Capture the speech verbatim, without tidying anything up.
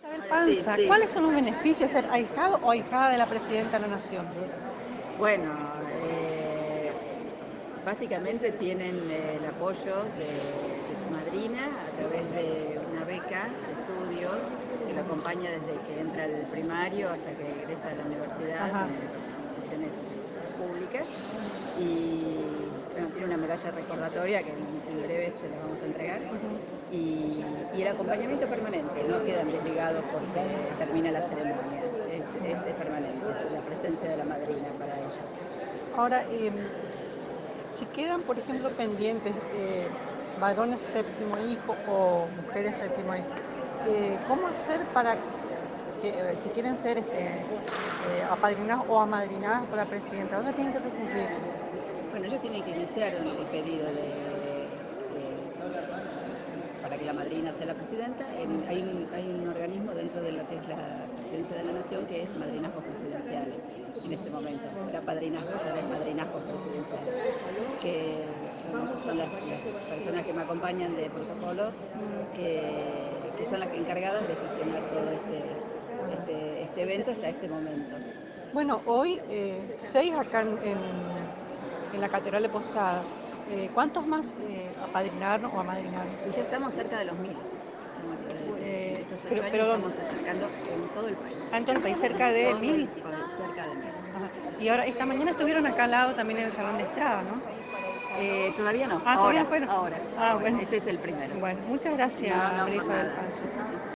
Isabel Ahora sí, Panza, sí. ¿cuáles son los beneficios de ser ahijado o ahijada de la Presidenta de la Nación? Bueno, eh, básicamente tienen eh, el apoyo de, de su madrina a través de una beca de estudios que lo acompaña desde que entra al primario hasta que egresa a la universidad Ajá. en instituciones públicas. Y bueno, tiene una medalla recordatoria que en, en breve se la vamos a entregar. Y, y el acompañamiento permanente, no quedan desligados porque termina la ceremonia, es, es, es permanente, es la presencia de la madrina para ellos. Ahora, eh, si quedan, por ejemplo, pendientes eh, varones séptimo hijo o mujeres séptimo hijo, eh, ¿cómo hacer para que, eh, si quieren ser este, eh, apadrinados o amadrinadas por la Presidenta, dónde tienen que recurrir? Bueno, ellos tienen que iniciar el pedido de, de- para que la madrina sea la presidenta. En- hay, un, hay un organismo dentro de lo que es la presidencia de la nación que es madrinazgos presidenciales en este momento. Era padrinazgos, ahora es madrinazgos presidenciales, que bueno, son las, las personas que me acompañan de protocolo, que, que son las encargadas de gestionar todo este, este, este evento hasta este momento. Bueno, hoy eh, seis acá en, en, en la Catedral de Posadas. Eh, ¿Cuántos más eh, apadrinaron o amadrinaron? Y ya estamos cerca de los mil. Estamos, eh, en Eh, estos ocho pero, años pero ¿dónde? estamos acercando en todo el país. Ah, en todo el país, cerca de Todo el mil. país, cerca de mil. Ajá. Y ahora, esta mañana estuvieron acá al lado también en el Salón de Estrada, ¿no? Eh, todavía no, Ah, todavía ahora, no fueron. ahora, Ah, ahora. bueno. Este es el primero. Bueno, muchas gracias, No, no, María por Isabel nada. Panza.